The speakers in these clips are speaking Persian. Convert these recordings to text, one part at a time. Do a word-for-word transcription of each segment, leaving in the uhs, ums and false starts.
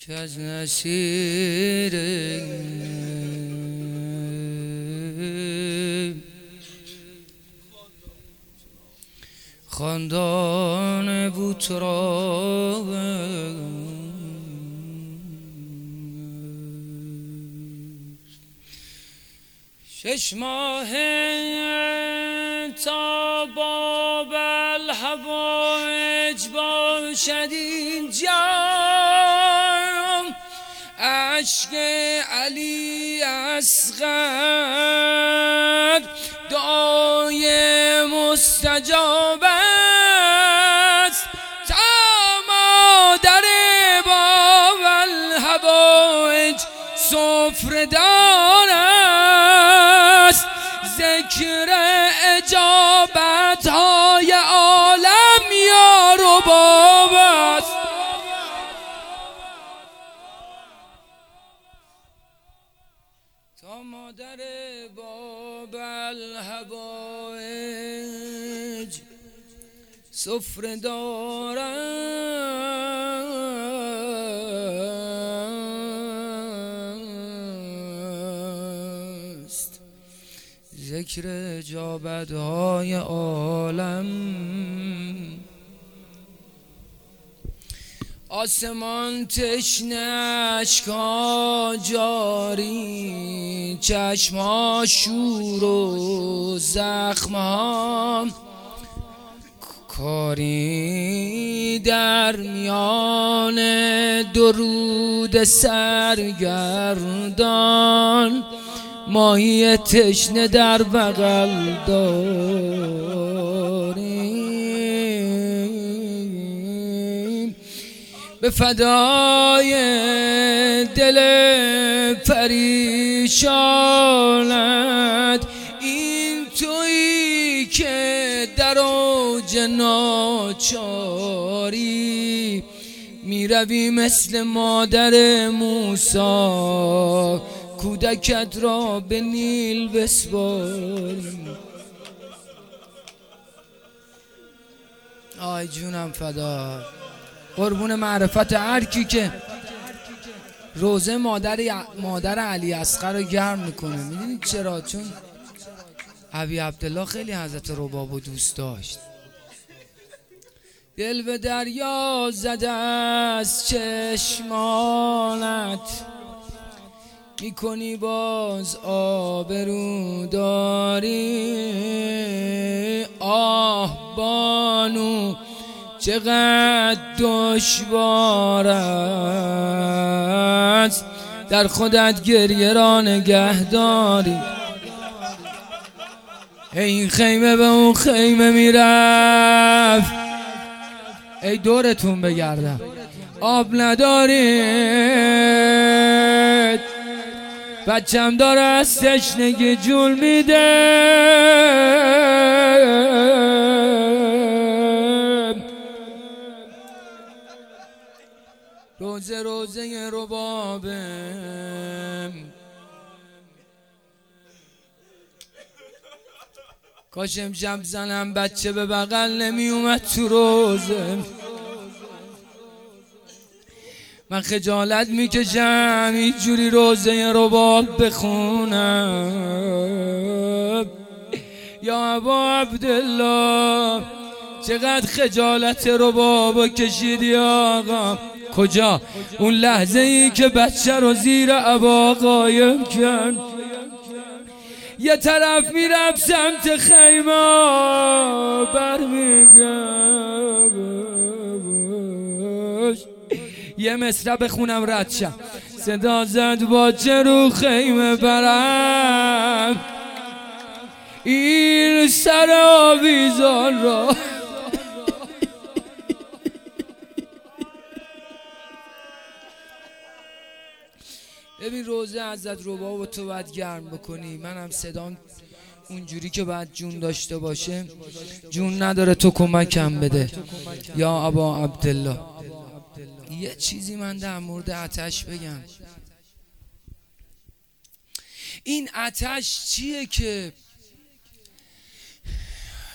اشک از نصیر خاندان بوترا شش ماه تا باب الحوائج باشد اینجا عشق علی اصغر دعای مستجاب است تا مادر باب الحوائج سفره دار است ذکر اجابت های عالم یا رباب است تا مادر باب الحوائج سفره دار است ذکر اجابت های عالم آسمان تشنه اشکا جاری چشما شور و زخمها کاری در میان درود سرگردان ماهی تشنه در بغل داریم به فدای دل پریشانت این تویی که در اوج ناچاری میروی مثل مادر موسی کودکت را به نیل بسپاری. آی جونم فدا قربون معرفت هر کی که روزه مادر مادر علی اصغر رو گرم میکنه. میدونید چرا؟ چون ابی عبدالله خیلی حضرت ربابو دوست داشت. دل به دریا زده از چشمانت میکنی باز آبرو داری. آه بانو چقدر دشوار است در خودت گریه را نگه داری. این خیمه به اون خیمه میرفت ای دورتون بگردم آب ندارید بچم داره از تشنگی جول میده. روزه روزه ربابه کاش امشب زنم بچه به بغل نمی اومد تو روزه. من خجالت میکشم اینجوری روزه رباب بخونم. یا ابا عبدالله چقدر خجالت رباب کشیدی آقا. کجا؟ اون لحظه ای که بچه رو زیر عبا قایم کرد یه طرف میرم سمت خیمه برمیگشت یه مصرع بخونم رد شم. صدا زد باچه رو خیمه برم این سر آویزان را. ببین روزه حضرت رباب تو باید گرم بکنی. منم صدام اونجوری که باید جون داشته باشه جون نداره تو کمکم بده یا ابا عبدالله. یه چیزی من در مورد آتش بگم. این آتش چیه که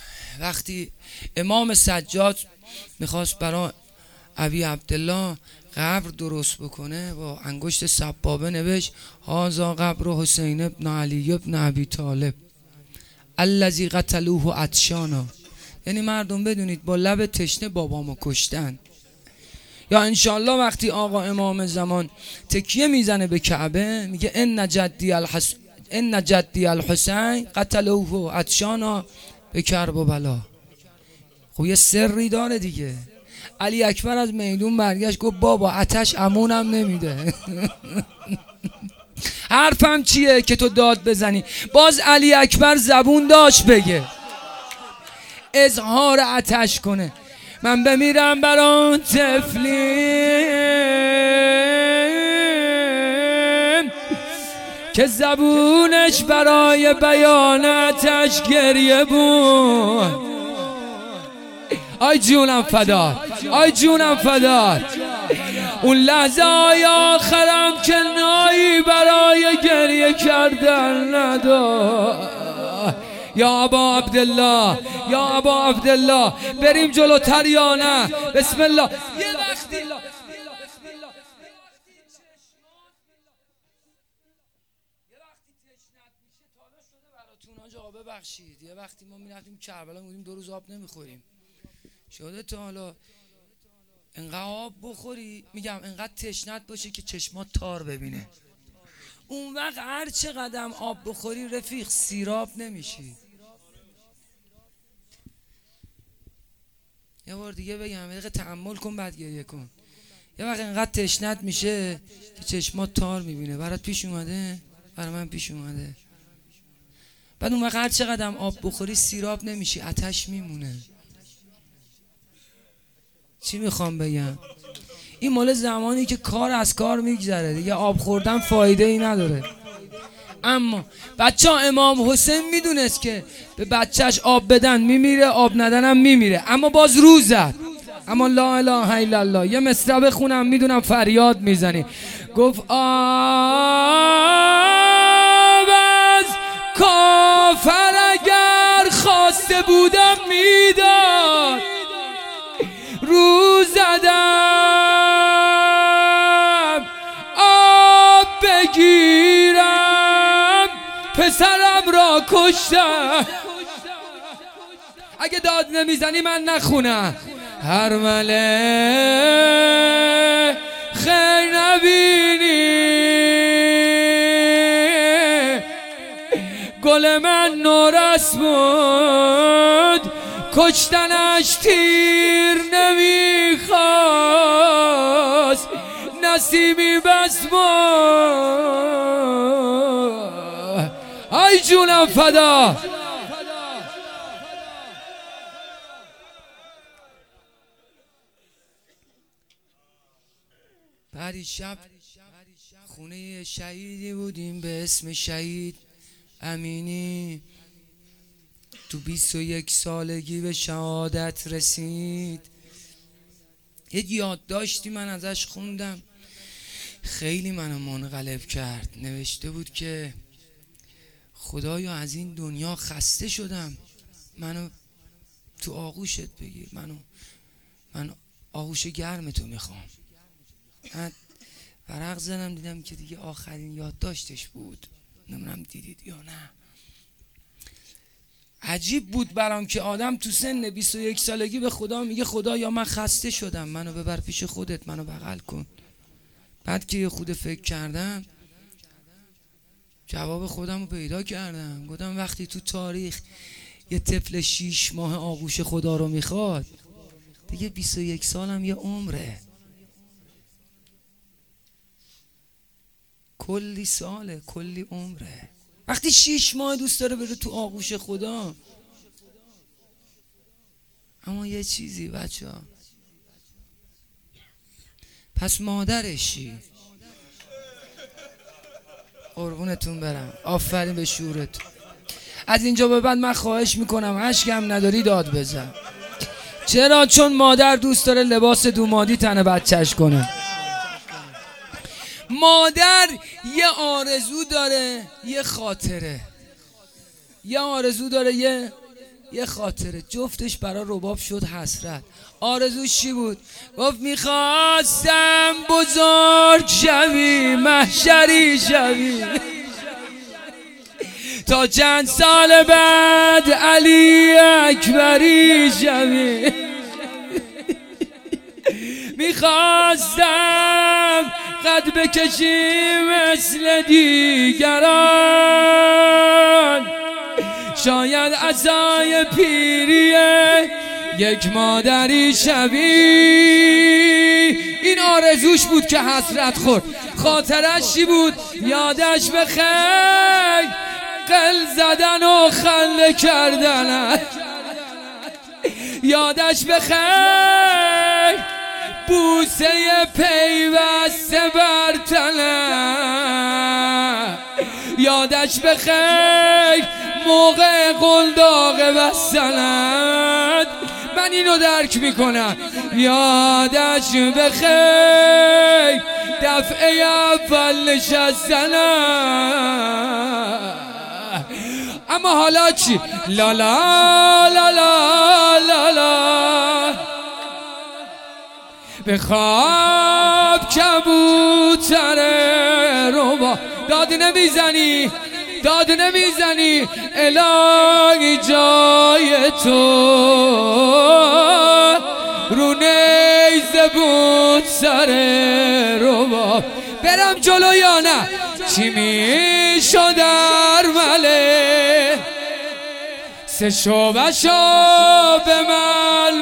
وقتی امام سجاد میخواست برای ابی عبدالله قبر درست بکنه با انگشت سبابه نوشت هازا قبر حسین ابن علی ابن ابی طالب الذی قتلوه عطشانا. یعنی مردم بدونید با لب تشنه بابامو کشتن. یا انشالله وقتی آقا امام زمان تکیه میزنه به کعبه میگه ان جدی الحس ان جدی الحسین قتلوه عطشانا به کرب و بلا. خب یه سری داره دیگه. علی اکبر از میدون برگشت گفت بابا آتش امونم نمیده. حرفم چیه که تو داد بزنی؟ باز علی اکبر زبون داشت بگه، اظهار آتش کنه. من بمیرم بران طفلیم که زبونش برای بیان آتش گریه بود. آی جونم فدات، آی جونم فدات. اون لحظه های آخرم که نایی برای گریه کردن ندار. یا ابا عبدالله، یا ابا عبدالله، بریم جلوتر یا نه؟ بسم الله. یه وقتی ببخشید، یه وقتی ما میرفتیم کربلا میگفتیم دو روز آب نمیخوریم. شده تا حالا انقدر آب بخوری، میگم انقدر تشنت باشه که چشمات تار ببینه، اون وقت هر چه قدم آب بخوری رفیق سیراب نمیشی. یه بار دیگه بگم، یه دقیقه تحمل کن بعد گریه کن. یه وقت انقدر تشنت میشه که چشمات تار میبینه. برات پیش اومده؟ برای من پیش اومده. بعد اون وقت هر چه قدم آب بخوری سیراب نمیشی، آتش میمونه. چی میخوام بگم؟ این مال زمانی که کار از کار میگذره دیگه، آب خوردن فایده ای نداره. اما بچه ها امام حسین میدونست که به بچهش آب بدن میمیره، آب ندنم میمیره، اما باز رو زد. اما لا اله الا الله. یه مصرع بخونم، میدونم فریاد میزنی. گفت آب از کافر اگر خواسته بودم میداد، رو زدم آب بگیرم پسرم را کشتم. اگه داد نمیزنی من نخونم. هر مله خیر نبینی گل من نورس بود، کشتنش تیر نمیخواست، نسیمی بس بود. آی جونم فدا. پری شب خونه شهیدی بودیم به اسم شهید امینی. تو بیست و یک سالگی به شهادت رسید. یه یادداشتی من ازش خوندم، خیلی منو منقلب کرد. نوشته بود که خدایا از این دنیا خسته شدم، منو تو آغوشت بگیر، منو من آغوش گرم تو میخوام. من ورق زدم دیدم که دیگه آخرین یادداشتش بود. نمیدونم دیدید یا نه. عجیب بود برام که آدم تو سن بیست و یک سالگی به خدا میگه خدایا من خسته شدم، منو ببر پیش خودت، منو بغل کن. بعد که یه خود فکر کردم جواب خودم رو پیدا کردم. گفتم وقتی تو تاریخ یه طفل شیش ماه آغوش خدا رو میخواد، دیگه بیست و یک سالم یه عمره، کلی ساله، کلی عمره. وقتی شیش ماه دوست داره بره تو آغوش خدا. اما یه چیزی بچه ها، پس مادرشی. قربونتون برم، آفرین به شعورتون. از اینجا به بعد من خواهش میکنم اشکم نداری داد بزن. چرا؟ چون مادر دوست داره لباس دومادی تن بچهش کنه. مادر یه آرزو داره، یه خاطره، یه آرزو داره، یه یه خاطره جفتش برا رباب شد حسرت. آرزوش چی بود؟ گفت میخواستم بزرگ شوی، محشری شوی، تا چند سال بعد علی اکبری شوی. میخواستم قد بکشی مثل دیگران، شاید عصای پیریه یک مادری شوی. این آرزوش بود که حسرت خورد. خاطرش چی بود؟ یادش بخیر قل زدن و خنده کردن، یادش بخیر بوسه پیوسته بر تنه، یادش بخیر موقع قلداغ بستنت. من اینو درک میکنم. یادش بخیر دفعه اول نشستنت. اما حالا چی؟ لا لا لا لا لا لا به خواب کبوتر ربا. داد نمیزنی داد نمیزنی الهی جای تو رو نیزه بود سر ربا. برم جلو یا نه؟ چی میشد ارمله سه شعبشو به من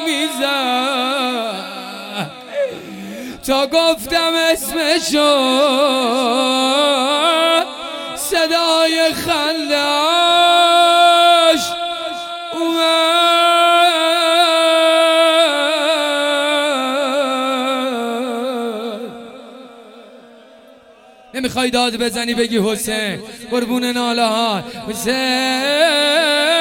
میزد تا گفتم اسمشو، صدای خنده‌اش اومد. نمیخوای داد بزنی بگی حسین قربون ناله ها حسین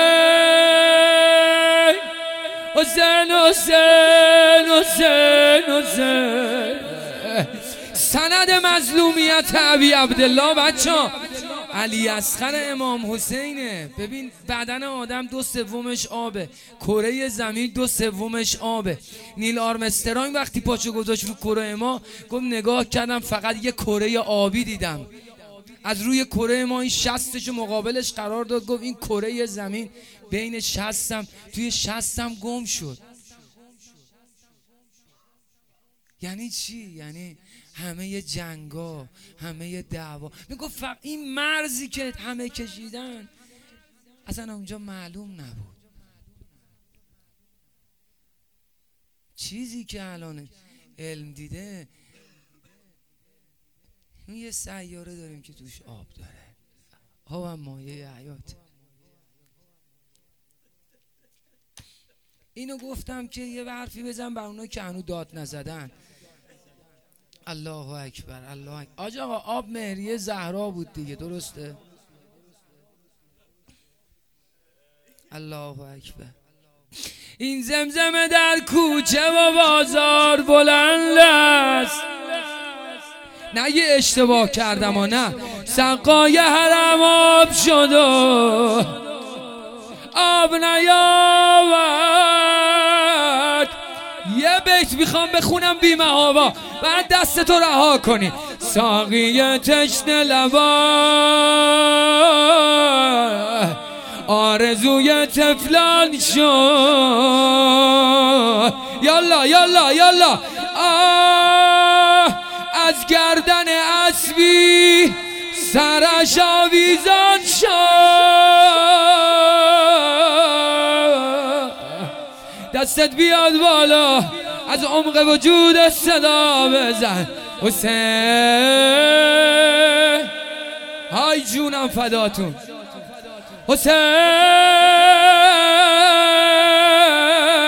حسین حسین حسین حسین. سند مظلومیت ابی عبدالله بچه‌ها علی اصغر امام حسینه. ببین بدن آدم دو سومش آبه، کره زمین دو سومش آبه. نیل آرمسترانگ وقتی پاچو گذاشت رو کره ما گفت نگاه کردم فقط یه کره آبی دیدم. از روی کره ما این شستش مقابلش قرار داد، گفت این کره زمین بین شستم توی شستم گم شد. یعنی چی؟ یعنی همه جنگا، همه دعوا. میگفت فقط این مرزی که همه کشیدن اصلا اونجا معلوم نبود. چیزی که الان علم دیده، یه سیاره داریم که توش آب داره. آب هم مایه حیاته. اینو گفتم که یه حرفی بزن بر اونا که هنوز داد نزدن. الله اکبر الله اکبر. آج آقا آب مهریه زهرا بود دیگه، درسته؟ الله اکبر. این زمزمه در کوچه و بازار بلند است. نه یه اشتباه کردم و نه سقای حرم آب شد و آب نیاورد. یه بیت میخوام بخونم بی محابا بعد دست تو رها کنی. ساقی تشنه لبا آرزوی تفلان شد. یالا یالا یالا. آه از گردن اسبی سرش آویزان شد. دستت بیاد بالا از عمق وجود صدا بزن حسین. های جونم فداتون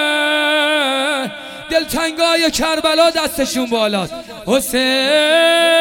حسین. دلتنگای کربلا دستشون بالاست حسین.